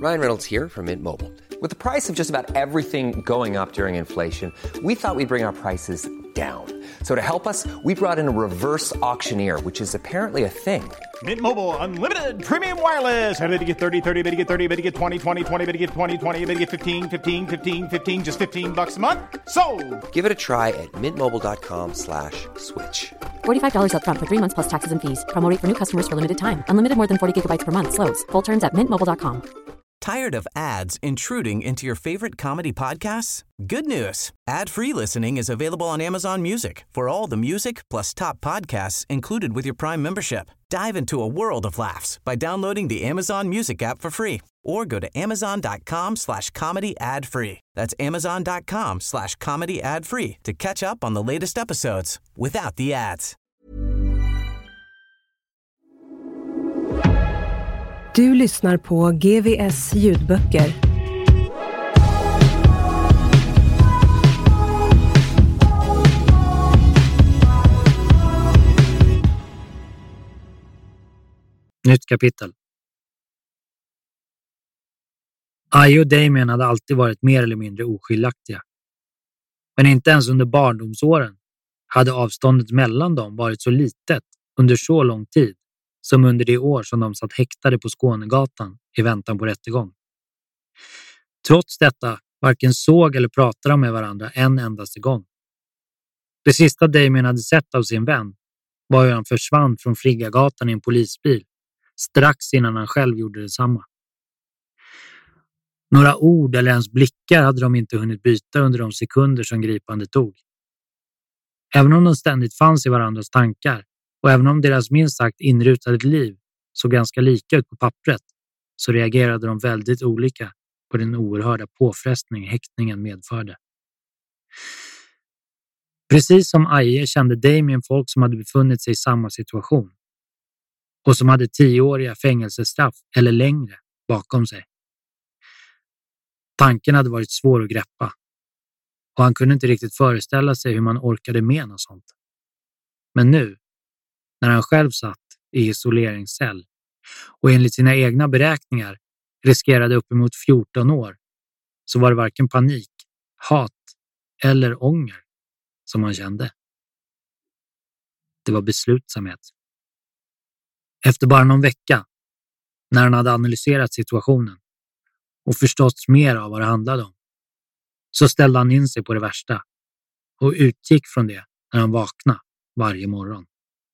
Ryan Reynolds here from Mint Mobile. With the price of just about everything going up during inflation, we thought we'd bring our prices down. So to help us, we brought in a reverse auctioneer, which is apparently a thing. Mint Mobile Unlimited Premium Wireless. How to get 30, 30, bit to get 30, bit to get 20, 20, 20, bit to get 20, 20, bit to get 15, 15, 15, 15, just $15 a month? Sold! Give it a try at mintmobile.com/switch. $45 up front for 3 months plus taxes and fees. Promo rate for new customers for limited time. Unlimited more than 40 gigabytes per month. Slows full terms at mintmobile.com. Tired of ads intruding into your favorite comedy podcasts? Good news. Ad-free listening is available on Amazon Music for all the music plus top podcasts included with your Prime membership. Dive into a world of laughs by downloading the Amazon Music app for free or go to amazon.com/comedy ad-free. That's amazon.com/comedy ad-free to catch up on the latest episodes without the ads. Du lyssnar på GVS ljudböcker. Nytt kapitel. Aje och Damien hade alltid varit mer eller mindre oskiljaktiga. Men inte ens under barndomsåren hade avståndet mellan dem varit så litet under så lång tid som under det år som de satt häktade på Skånegatan i väntan på rättegång. Trots detta varken såg eller pratade de med varandra en endaste gång. Det sista Damien hade sett av sin vän var hur han försvann från Friggagatan i en polisbil strax innan han själv gjorde detsamma. Några ord eller ens blickar hade de inte hunnit byta under de sekunder som gripande tog. Även om de ständigt fanns i varandras tankar och även om deras minst sagt inrutade liv såg ganska lika ut på pappret så reagerade de väldigt olika på den oerhörda påfrestning häktningen medförde. Precis som Aje kände Damien folk som hade befunnit sig i samma situation och som hade 10-åriga fängelsestraff eller längre bakom sig. Tanken hade varit svår att greppa och han kunde inte riktigt föreställa sig hur man orkade med något sånt. Men nu, när han själv satt i isoleringscell och enligt sina egna beräkningar riskerade uppemot 14 år, så var det varken panik, hat eller ånger som han kände. Det var beslutsamhet. Efter bara någon vecka, när han hade analyserat situationen och förstått mer av vad det handlade om, så ställde han in sig på det värsta och utgick från det när han vaknade varje morgon.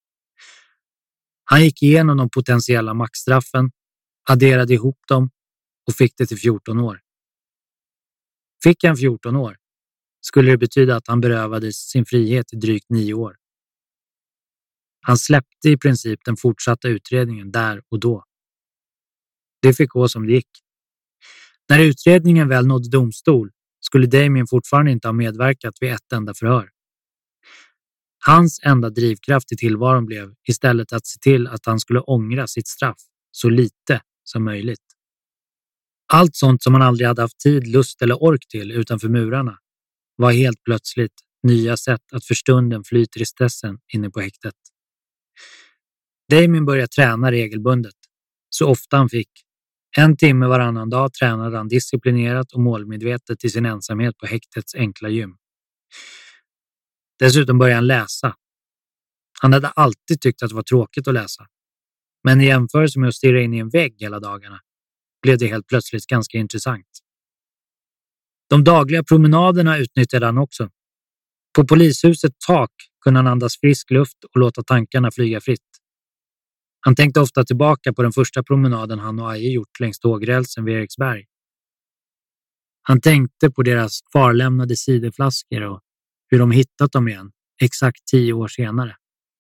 Han gick igenom de potentiella maxstraffen, adderade ihop dem och fick det till 14 år. Fick han 14 år skulle det betyda att han berövades sin frihet i drygt 9 år. Han släppte i princip den fortsatta utredningen där och då. Det fick gå som det gick. När utredningen väl nådde domstol skulle Damien fortfarande inte ha medverkat vid ett enda förhör. Hans enda drivkraft i tillvaron blev istället att se till att han skulle ångra sitt straff så lite som möjligt. Allt sånt som han aldrig hade haft tid, lust eller ork till utanför murarna var helt plötsligt nya sätt att för stunden fly tristessen inne på häktet. Damien började träna regelbundet, så ofta han fick. 1 timme varannan dag tränade han disciplinerat och målmedvetet i sin ensamhet på häktets enkla gym. Dessutom började han läsa. Han hade alltid tyckt att det var tråkigt att läsa. Men i jämförelse med att stirra in i en vägg hela dagarna blev det helt plötsligt ganska intressant. De dagliga promenaderna utnyttjade han också. På polishusets tak kunde han andas frisk luft och låta tankarna flyga fritt. Han tänkte ofta tillbaka på den första promenaden han och Aje gjort längs tågrälsen vid Eriksberg. Han tänkte på deras kvarlämnade ciderflaskor och hur de hittat dem igen exakt 10 år senare.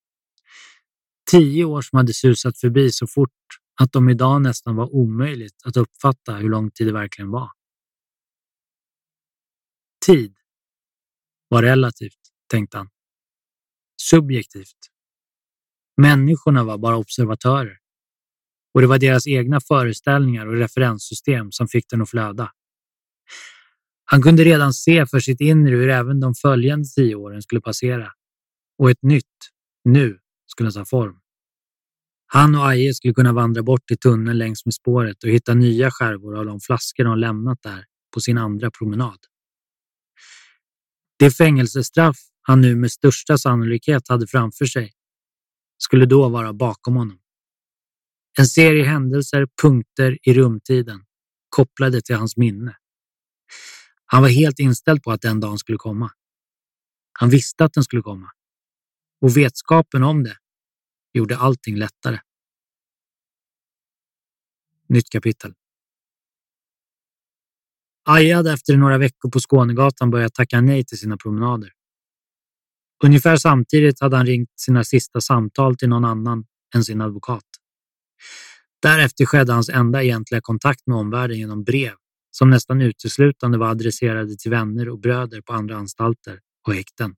10 år som hade susat förbi så fort att de idag nästan var omöjligt att uppfatta hur lång tid det verkligen var. Tid var relativt, tänkte han. Subjektivt. Människorna var bara observatörer. Och det var deras egna föreställningar och referenssystem som fick den att flöda. Han kunde redan se för sitt inre hur även de följande 10 åren skulle passera. Och ett nytt, nu, skulle ta form. Han och Aje skulle kunna vandra bort i tunneln längs med spåret och hitta nya skärvor av de flaskor de lämnat där på sin andra promenad. Det fängelsestraff han nu med största sannolikhet hade framför sig skulle då vara bakom honom. En serie händelser, punkter i rumtiden, kopplade till hans minne. Han var helt inställd på att den dagen skulle komma. Han visste att den skulle komma. Och vetskapen om det gjorde allting lättare. Nytt kapitel. Aje hade efter några veckor på Skånegatan börjat tacka nej till sina promenader. Ungefär samtidigt hade han ringt sina sista samtal till någon annan än sin advokat. Därefter skedde hans enda egentliga kontakt med omvärlden genom brev som nästan uteslutande var adresserade till vänner och bröder på andra anstalter och häkten.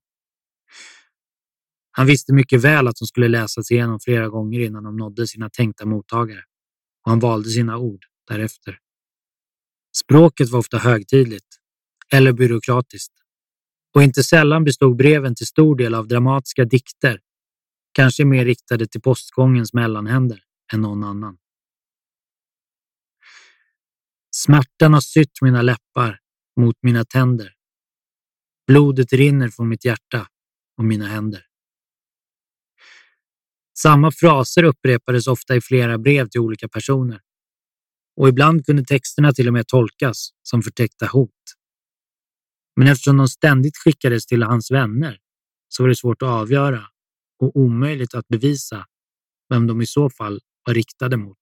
Han visste mycket väl att de skulle läsas igenom flera gånger innan de nådde sina tänkta mottagare, och han valde sina ord därefter. Språket var ofta högtidligt eller byråkratiskt, och inte sällan bestod breven till stor del av dramatiska dikter, kanske mer riktade till postgångens mellanhänder än någon annan. Smärtan har sytt mina läppar mot mina tänder. Blodet rinner från mitt hjärta och mina händer. Samma fraser upprepades ofta i flera brev till olika personer. Och ibland kunde texterna till och med tolkas som förtäckta hot. Men eftersom de ständigt skickades till hans vänner så var det svårt att avgöra och omöjligt att bevisa vem de i så fall var riktade mot.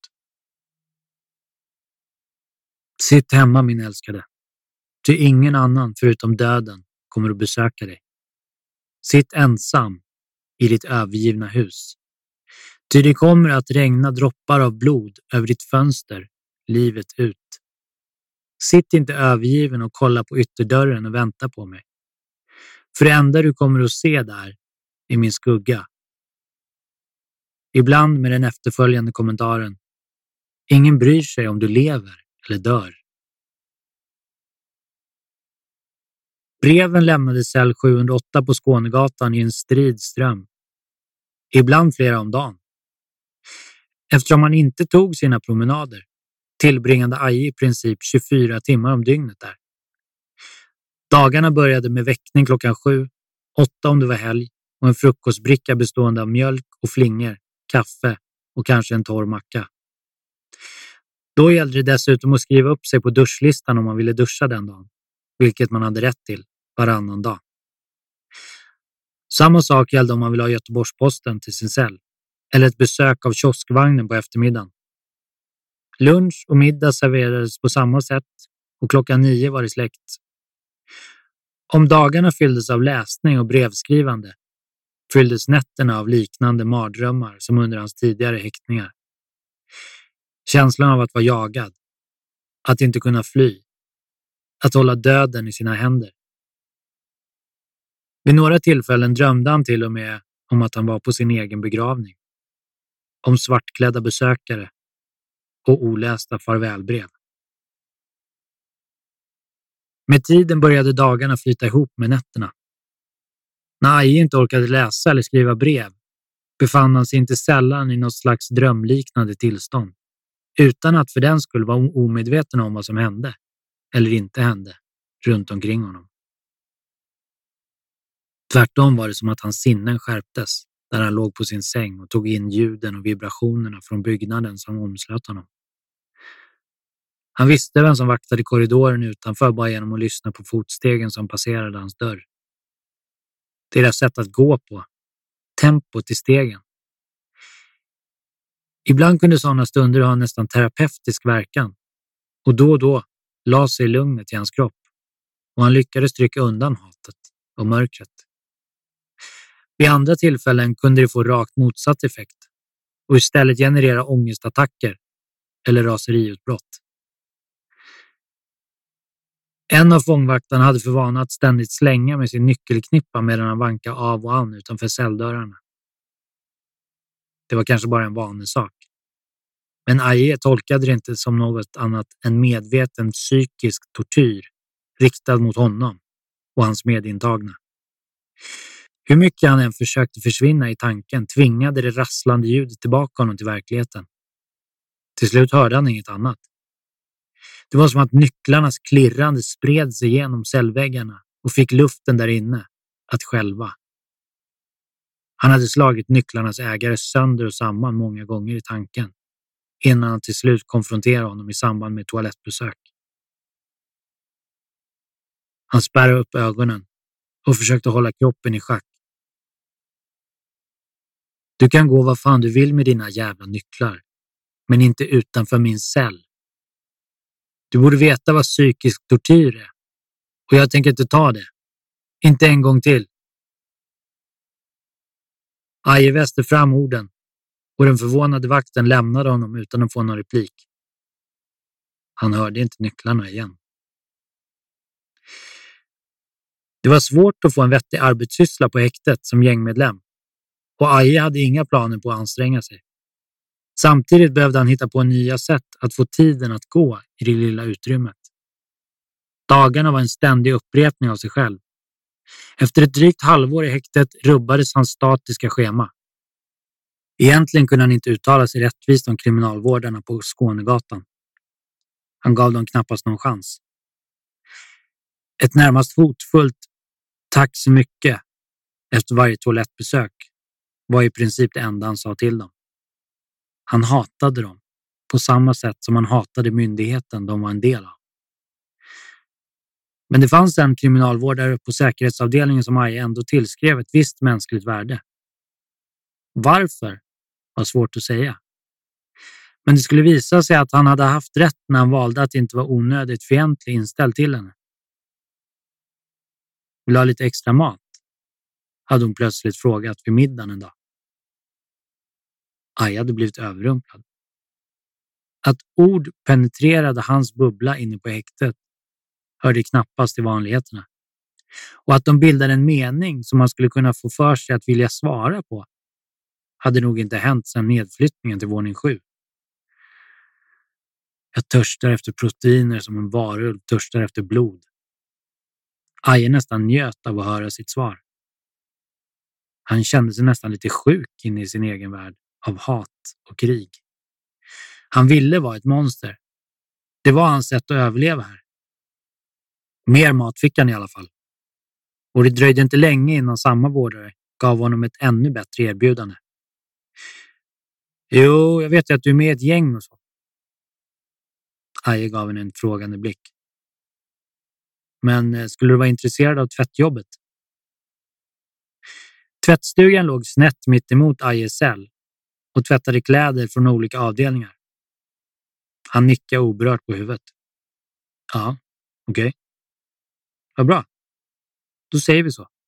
Sitt hemma, min älskade. Ty ingen annan förutom döden kommer att besöka dig. Sitt ensam i ditt övergivna hus. Ty det kommer att regna droppar av blod över ditt fönster livet ut. Sitt inte övergiven och kolla på ytterdörren och vänta på mig. För det enda du kommer att se där är min skugga. Ibland med den efterföljande kommentaren: ingen bryr sig om du lever eller dör. Breven lämnade cell 708 på Skånegatan i en strid ström. Ibland flera om dagen. Eftersom han inte tog sina promenader tillbringade Aje i princip 24 timmar om dygnet där. Dagarna började med väckning klockan 7, 8 om det var helg och en frukostbricka bestående av mjölk och flingor, kaffe och kanske en torr macka. Då gällde det dessutom att skriva upp sig på duschlistan om man ville duscha den dagen, vilket man hade rätt till varannan dag. Samma sak gällde om man ville ha Göteborgs-Posten till sin cell eller ett besök av kioskvagnen på eftermiddagen. Lunch och middag serverades på samma sätt och klockan 9 var det släckt. Om dagarna fylldes av läsning och brevskrivande fylldes nätterna av liknande mardrömmar som under hans tidigare häktningar. Känslan av att vara jagad, att inte kunna fly, att hålla döden i sina händer. Vid några tillfällen drömde han till och med om att han var på sin egen begravning. Om svartklädda besökare och olästa farvälbrev. Med tiden började dagarna flyta ihop med nätterna. När Aje inte orkade läsa eller skriva brev befann han sig inte sällan i något slags drömliknande tillstånd, utan att för den skulle vara omedveten om vad som hände eller inte hände runt omkring honom. Tvärtom var det som att hans sinnen skärptes där han låg på sin säng och tog in ljuden och vibrationerna från byggnaden som omslöt honom. Han visste vem som vaktade korridoren utanför bara genom att lyssna på fotstegen som passerade hans dörr. Deras sätt att gå på, tempot i stegen. Ibland kunde sådana stunder ha en nästan terapeutisk verkan och då la sig lugnet i hans kropp och han lyckades trycka undan hatet och mörkret. Vid andra tillfällen kunde det få rakt motsatt effekt och istället generera ångestattacker eller raseriutbrott. En av fångvaktarna hade för vana att ständigt slänga med sin nyckelknippa medan han vankade av och an utanför celldörrarna. Det var kanske bara en vanesak. Men Aje tolkade det inte som något annat än medveten psykisk tortyr riktad mot honom och hans medintagna. Hur mycket han än försökte försvinna i tanken tvingade det rasslande ljudet tillbaka honom till verkligheten. Till slut hörde han inget annat. Det var som att nycklarnas klirrande spred sig genom cellväggarna och fick luften där inne att själva. Han hade slagit nycklarnas ägare sönder och samman många gånger i tanken innan han till slut konfronterade honom i samband med toalettbesök. Han spärrade upp ögonen och försökte hålla kroppen i schack. Du kan gå vad fan du vill med dina jävla nycklar, men inte utanför min cell. Du borde veta vad psykisk tortyr är. Och jag tänker inte ta det. Inte en gång till. Aje väste fram orden och den förvånade vakten lämnade honom utan att få någon replik. Han hörde inte nycklarna igen. Det var svårt att få en vettig arbetssyssla på häktet som gängmedlem och Aje hade inga planer på att anstränga sig. Samtidigt behövde han hitta på nya sätt att få tiden att gå i det lilla utrymmet. Dagarna var en ständig upprepning av sig själv. Efter ett drygt halvår i häktet rubbades hans statiska schema. Egentligen kunde han inte uttala sig rättvist om kriminalvårdarna på Skånegatan. Han gav dem knappast någon chans. Ett närmast hotfullt tack så mycket efter varje toalettbesök var i princip det enda han sa till dem. Han hatade dem på samma sätt som han hatade myndigheten de var en del av. Men det fanns en kriminalvårdare på säkerhetsavdelningen som Aje ändå tillskrev ett visst mänskligt värde. Varför var svårt att säga. Men det skulle visa sig att han hade haft rätt när han valde att inte vara onödigt fientlig inställd till henne. Vill ha lite extra mat? Hade hon plötsligt frågat vid middagen en dag. Aje hade blivit överrumplad. Att ord penetrerade hans bubbla inne på häktet hörde knappast till vanligheterna. Och att de bildade en mening som man skulle kunna få för sig att vilja svara på hade nog inte hänt sedan nedflyttningen till våning 7. Jag törstar efter proteiner som en varulv törstar efter blod. Aje nästan njöt av att höra sitt svar. Han kände sig nästan lite sjuk inne i sin egen värld av hat och krig. Han ville vara ett monster. Det var hans sätt att överleva här. Mer mat fick han i alla fall. Och det dröjde inte länge innan samma vårdare gav honom ett ännu bättre erbjudande. Jo, jag vet ju att du är med i ett gäng och så. Aje gav en frågande blick. Men skulle du vara intresserad av tvättjobbet? Tvättstugan låg snett mitt emot Ajes cell och tvättade kläder från olika avdelningar. Han nickade oberört på huvudet. Ja, okej. Vad bra. Då säger vi så.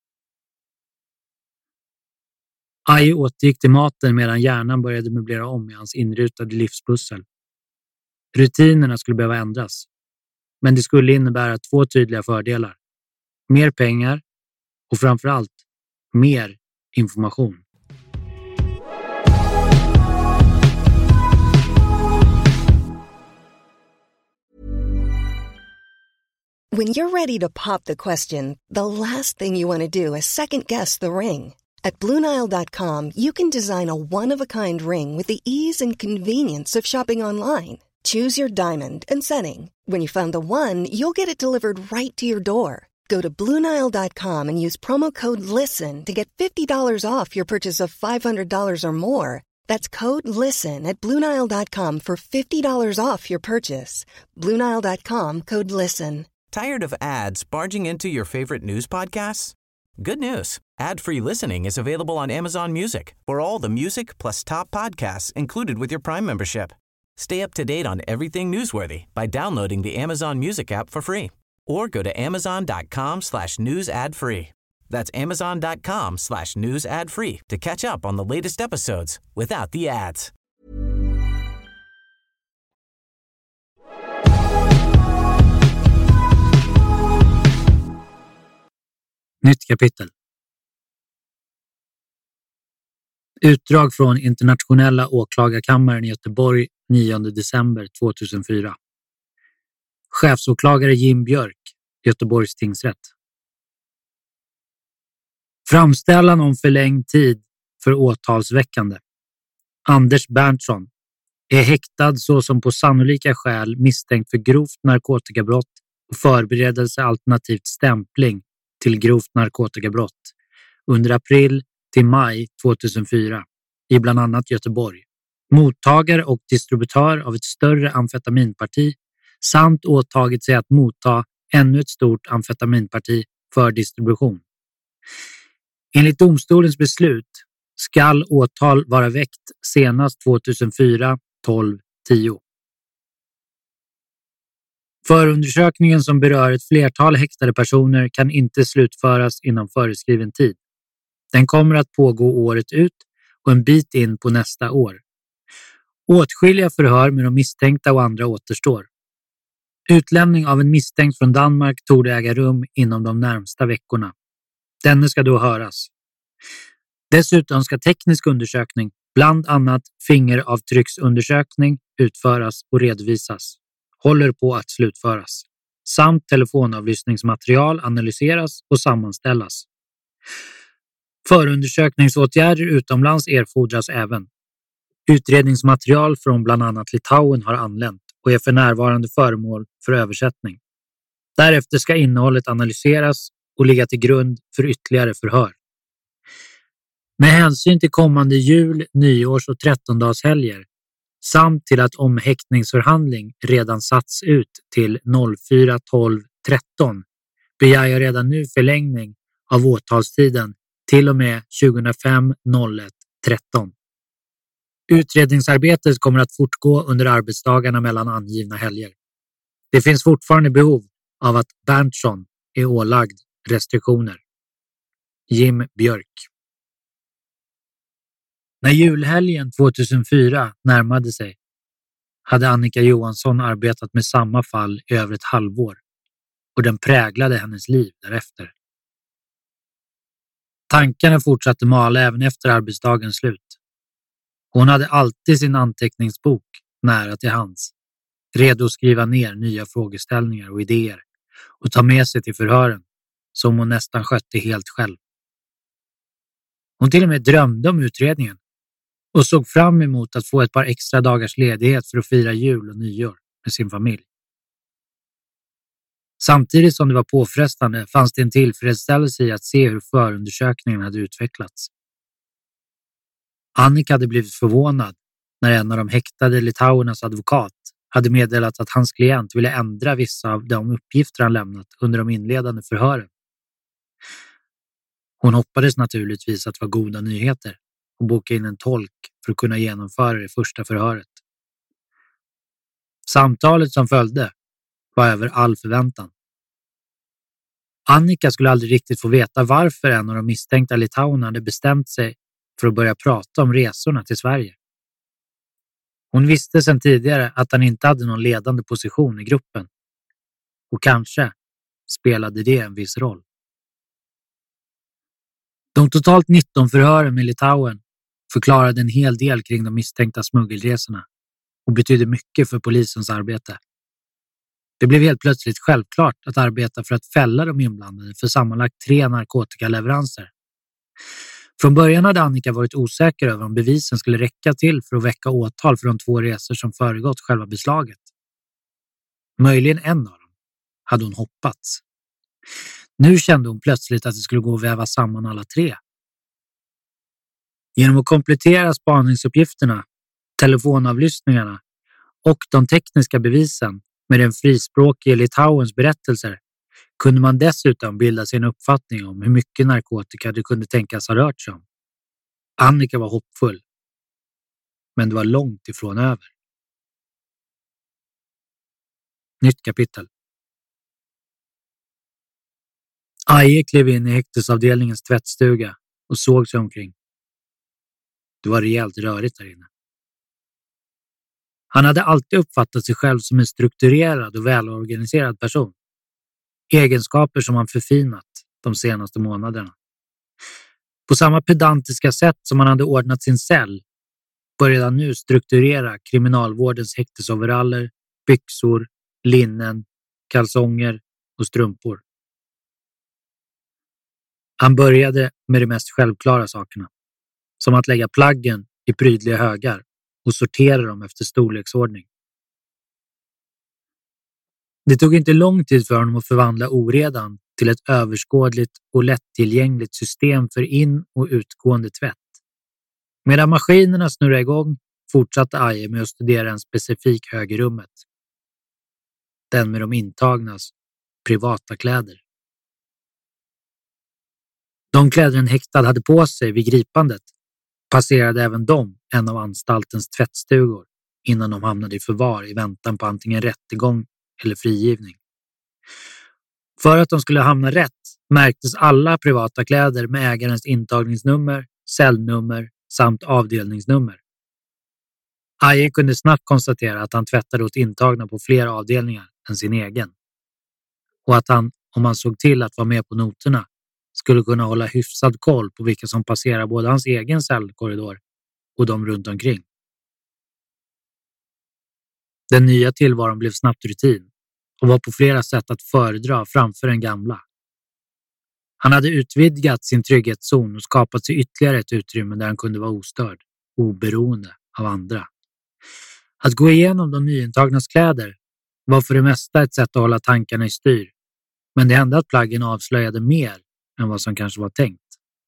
Aje återgick till maten medan hjärnan började möblera om i hans inrutade livspussel. Rutinerna skulle behöva ändras. Men det skulle innebära 2 tydliga fördelar. Mer pengar och framförallt mer information. When you're ready to pop the question, the last thing you want to do is second-guess the ring. At BlueNile.com, you can design a one-of-a-kind ring with the ease and convenience of shopping online. Choose your diamond and setting. When you find the one, you'll get it delivered right to your door. Go to BlueNile.com and use promo code LISTEN to get $50 off your purchase of $500 or more. That's code LISTEN at BlueNile.com for $50 off your purchase. BlueNile.com, code LISTEN. Tired of ads barging into your favorite news podcasts? Good news. Ad-free listening is available on Amazon Music for all the music plus top podcasts included with your Prime membership. Stay up to date on everything newsworthy by downloading the Amazon Music app for free or go to amazon.com/news ad free. That's amazon.com/news ad free to catch up on the latest episodes without the ads. Nytt kapitel. Utdrag från Internationella åklagarkammaren i Göteborg 9 december 2004. Chefsåklagare Jim Björk, Göteborgs tingsrätt. Framställan om förlängd tid för åtalsväckande. Anders Berntsson är häktad såsom på sannolika skäl misstänkt för grovt narkotikabrott och förberedelse alternativt stämpling till grovt narkotikabrott under april till maj 2004 i bland annat Göteborg. Mottagare och distributör av ett större amfetaminparti samt åtagit sig att motta ännu ett stort amfetaminparti för distribution. Enligt domstolens beslut skall åtal vara väckt senast 2004-12-10. Förundersökningen som berör ett flertal häktade personer kan inte slutföras inom föreskriven tid. Den kommer att pågå året ut och en bit in på nästa år. Åtskilliga förhör med de misstänkta och andra återstår. Utlämning av en misstänkt från Danmark torde äga rum inom de närmsta veckorna. Denne ska då höras. Dessutom ska teknisk undersökning, bland annat fingeravtrycksundersökning, utföras och redovisas. Håller på att slutföras. Samt telefonavlyssningsmaterial analyseras och sammanställas. Förundersökningsåtgärder utomlands erfordras även. Utredningsmaterial från bland annat Litauen har anlänt och är för närvarande föremål för översättning. Därefter ska innehållet analyseras och ligga till grund för ytterligare förhör. Med hänsyn till kommande jul-, nyårs- och 13-dagshelger samt till att omhäktningsförhandling redan satts ut till 04-12-13 begär jag redan nu förlängning av åtalstiden till och med 25-01-13. Utredningsarbetet kommer att fortgå under arbetsdagarna mellan angivna helger. Det finns fortfarande behov av att Berntsson är ålagd restriktioner. Jim Björk. När julhelgen 2004 närmade sig hade Annika Johansson arbetat med samma fall i över ett halvår och den präglade hennes liv därefter. Tankarna fortsatte mala även efter arbetsdagens slut. Hon hade alltid sin anteckningsbok nära till hands, redo att skriva ner nya frågeställningar och idéer och ta med sig till förhören som hon nästan skötte helt själv. Hon till och med drömde om utredningen och såg fram emot att få ett par extra dagars ledighet för att fira jul och nyår med sin familj. Samtidigt som det var påfrestande fanns det en tillfredsställelse i att se hur förundersökningen hade utvecklats. Annika hade blivit förvånad när en av de häktade litauernas advokat hade meddelat att hans klient ville ändra vissa av de uppgifter han lämnat under de inledande förhören. Hon hoppades naturligtvis att det var goda nyheter och boka in en tolk för att kunna genomföra det första förhöret. Samtalet som följde var över all förväntan. Annika skulle aldrig riktigt få veta varför en av de misstänkta litauerna hade bestämt sig för att börja prata om resorna till Sverige. Hon visste sedan tidigare att han inte hade någon ledande position i gruppen. Och kanske spelade det en viss roll. De totalt 19 förhören med Litauen förklarade en hel del kring de misstänkta smuggelresorna och betydde mycket för polisens arbete. Det blev helt plötsligt självklart att arbeta för att fälla de inblandade för sammanlagt 3 narkotikaleveranser. Från början hade Annika varit osäker över om bevisen skulle räcka till för att väcka åtal för de 2 resor som föregått själva beslaget. Möjligen en av dem hade hon hoppats. Nu kände hon plötsligt att det skulle gå att väva samman alla 3. Genom att komplettera spaningsuppgifterna, telefonavlyssningarna och de tekniska bevisen med den frispråkiga Litauens berättelser kunde man dessutom bilda sig en uppfattning om hur mycket narkotika det kunde tänkas ha rört sig om. Annika var hoppfull, men det var långt ifrån över. Nytt kapitel. Aje klev in i häktesavdelningens tvättstuga och såg sig omkring. Det var rejält rörigt där inne. Han hade alltid uppfattat sig själv som en strukturerad och välorganiserad person. Egenskaper som han förfinat de senaste månaderna. På samma pedantiska sätt som han hade ordnat sin cell började han nu strukturera kriminalvårdens häktesoveraller, byxor, linnen, kalsonger och strumpor. Han började med de mest självklara sakerna, som att lägga plaggen i prydliga högar och sortera dem efter storleksordning. Det tog inte lång tid för honom att förvandla oredan till ett överskådligt och lättillgängligt system för in- och utgående tvätt. Medan maskinerna snurrade igång fortsatte Aje med att studera en specifik hög i rummet. Den med de intagnas privata kläder. De kläder en häktad hade på sig vid gripandet passerade även de en av anstaltens tvättstugor innan de hamnade i förvar i väntan på antingen rättegång eller frigivning. För att de skulle hamna rätt märktes alla privata kläder med ägarens intagningsnummer, cellnummer samt avdelningsnummer. Aje kunde snabbt konstatera att han tvättade åt intagna på fler avdelningar än sin egen. Och att han, om han såg till att vara med på noterna, skulle kunna hålla hyfsad koll på vilka som passerar både hans egen cellkorridor och de runt omkring. Den nya tillvaron blev snabbt rutin och var på flera sätt att föredra framför den gamla. Han hade utvidgat sin trygghetszon och skapat sig ytterligare ett utrymme där han kunde vara ostörd, oberoende av andra. Att gå igenom de nyintagnas kläder var för det mesta ett sätt att hålla tankarna i styr, men det hände att plaggen avslöjade mer än vad som kanske var tänkt.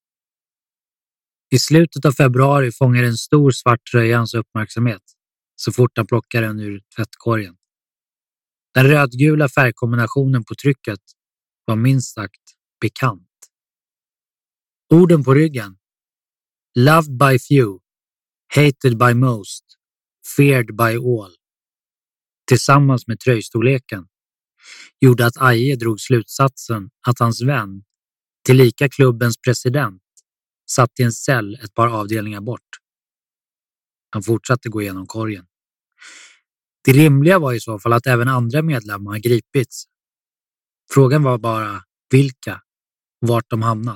I slutet av februari fångade en stor svart tröja hans uppmärksamhet så fort han plockade den ur tvättkorgen. Den rödgula färgkombinationen på trycket var minst sagt bekant. Orden på ryggen: Loved by few, hated by most, feared by all. Tillsammans med tröjstorleken gjorde att Aje drog slutsatsen att hans vän, tillika klubbens president, satt i en cell ett par avdelningar bort. Han fortsatte gå igenom korgen. Det rimliga var i så fall att även andra medlemmar gripits. Frågan var bara vilka och vart de hamnat.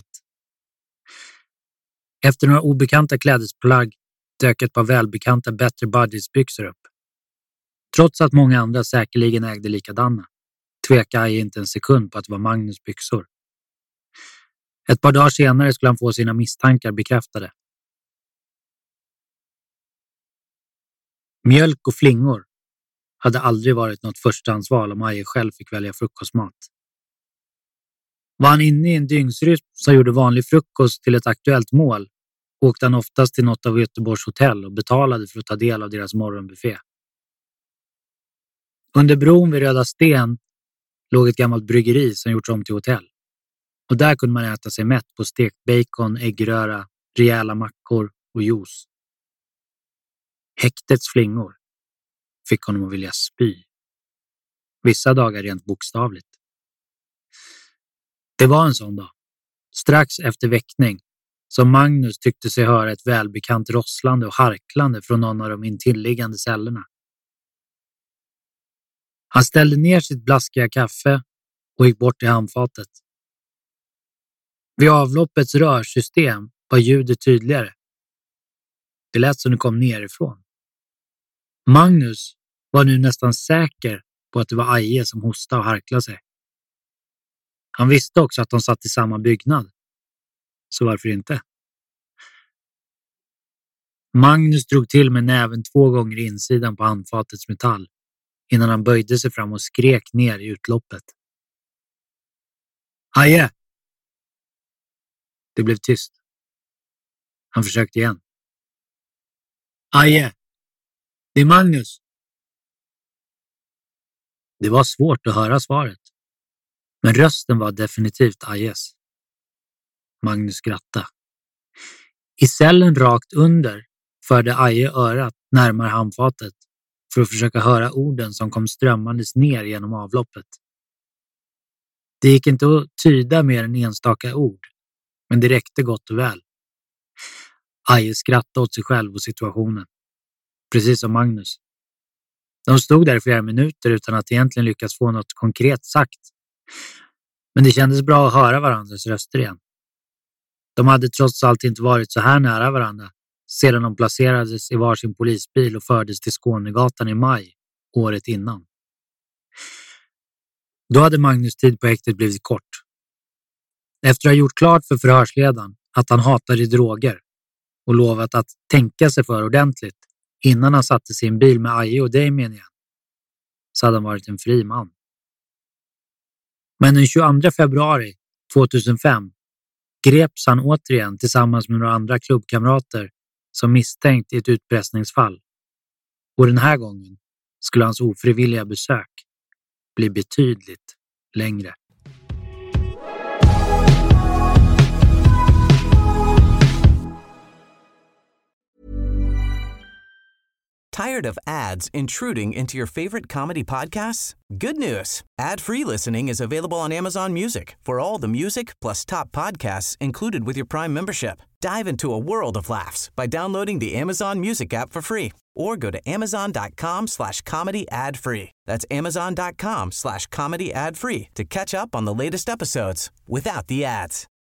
Efter några obekanta klädesplagg dök ett par välbekanta Better Buddies-byxor upp. Trots att många andra säkerligen ägde likadana, tvekade Aje inte en sekund på att det var Magnus byxor. Ett par dagar senare skulle han få sina misstankar bekräftade. Mjölk och flingor hade aldrig varit något förstahandsval om Aje själv fick välja frukostmat. Var han inne i en dygnsrytm som gjorde vanlig frukost till ett aktuellt mål, åkte han oftast till något av Göteborgs hotell och betalade för att ta del av deras morgonbuffé. Under bron vid Röda Sten låg ett gammalt bryggeri som gjorts om till hotell. Och där kunde man äta sig mätt på stekt bacon, äggröra, rejäla mackor och juice. Häktets flingor fick honom att vilja spy. Vissa dagar rent bokstavligt. Det var en sån dag, strax efter väckning, som Magnus tyckte sig höra ett välbekant rosslande och harklande från någon av de intilliggande cellerna. Han ställde ner sitt blaskiga kaffe och gick bort till handfatet. Vid avloppets rörsystem var ljudet tydligare. Det lät som det kom nerifrån. Magnus var nu nästan säker på att det var Aje som hostade och harklade sig. Han visste också att de satt i samma byggnad. Så varför inte? Magnus drog till med näven 2 gånger i insidan på handfatets metall innan han böjde sig fram och skrek ner i utloppet. Aje! Det blev tyst. Han försökte igen. Aje! Det är Magnus! Det var svårt att höra svaret. Men rösten var definitivt Ajes. Magnus skrattade. I cellen rakt under förde Aje örat närmare handfatet för att försöka höra orden som kom strömmandes ner genom avloppet. Det gick inte att tyda mer än enstaka ord, men det räckte gott och väl. Aje skrattade åt sig själv och situationen. Precis som Magnus. De stod där i flera minuter utan att egentligen lyckas få något konkret sagt. Men det kändes bra att höra varandras röster igen. De hade trots allt inte varit så här nära varandra sedan de placerades i varsin polisbil och fördes till Skånegatan i maj året innan. Då hade Magnus tid på häktet blivit kort. Efter att ha gjort klart för förhörsledaren att han hatade droger och lovat att tänka sig för ordentligt innan han satte sin bil med Aje och Damien igen, så hade han varit en fri man. Men den 22 februari 2005 greps han återigen tillsammans med några andra klubbkamrater som misstänkt i ett utpressningsfall. Och den här gången skulle hans ofrivilliga besök bli betydligt längre. Tired of ads intruding into your favorite comedy podcasts? Good news. Ad-free listening is available on Amazon Music for all the music plus top podcasts included with your Prime membership. Dive into a world of laughs by downloading the Amazon Music app for free or go to amazon.com/comedy ad-free. That's amazon.com/comedy ad-free to catch up on the latest episodes without the ads.